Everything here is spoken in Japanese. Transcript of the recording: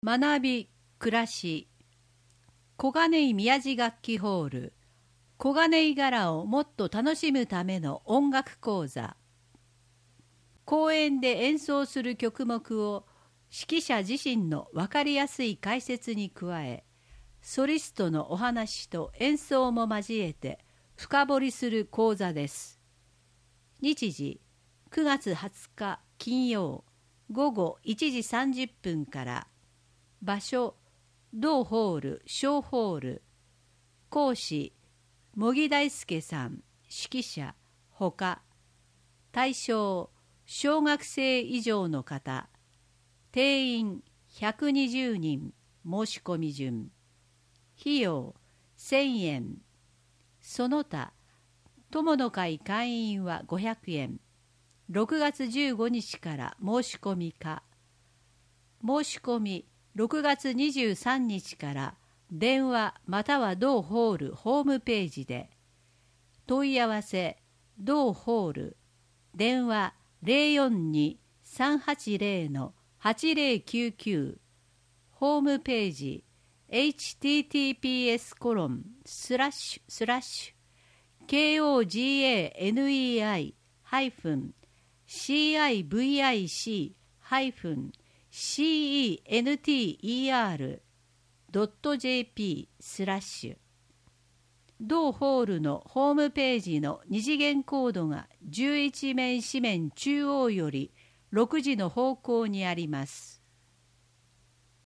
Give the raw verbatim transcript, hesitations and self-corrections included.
学び暮らし小金井宮地楽器ホール小金井柄をもっと楽しむための音楽講座。公演で演奏する曲目を指揮者自身の分かりやすい解説に加え、ソリストのお話と演奏も交えて深掘りする講座です。日時くがつはつか金曜午後いちじさんじゅっぷんから。場所同ホール小ホール。講師茂木大輔さん指揮者ほか。対象小学生以上の方。定員ひゃくにじゅうにん。申し込み順。費用せんえん。その他友の会会員はごひゃくえん。ろくがつじゅうごにちから申し込みか。申し込みろくがつにじゅうさんにちから電話または同ホールホームページで。問い合わせ同ホール電話 ゼロよんに さんはちゼロ はちゼロきゅうきゅう。ホームページ エイチティーティーピーエスコロンスラッシュスラッシュ ケーオージーエーエヌイーアイ ハイフン シーアイブイアイシー ハイフン シーイーエヌティーイーアール ドット ジェーピー スラッシュ。同ホールのホームページの二次元コードがじゅういちめん紙面中央よりろくじの方向にあります。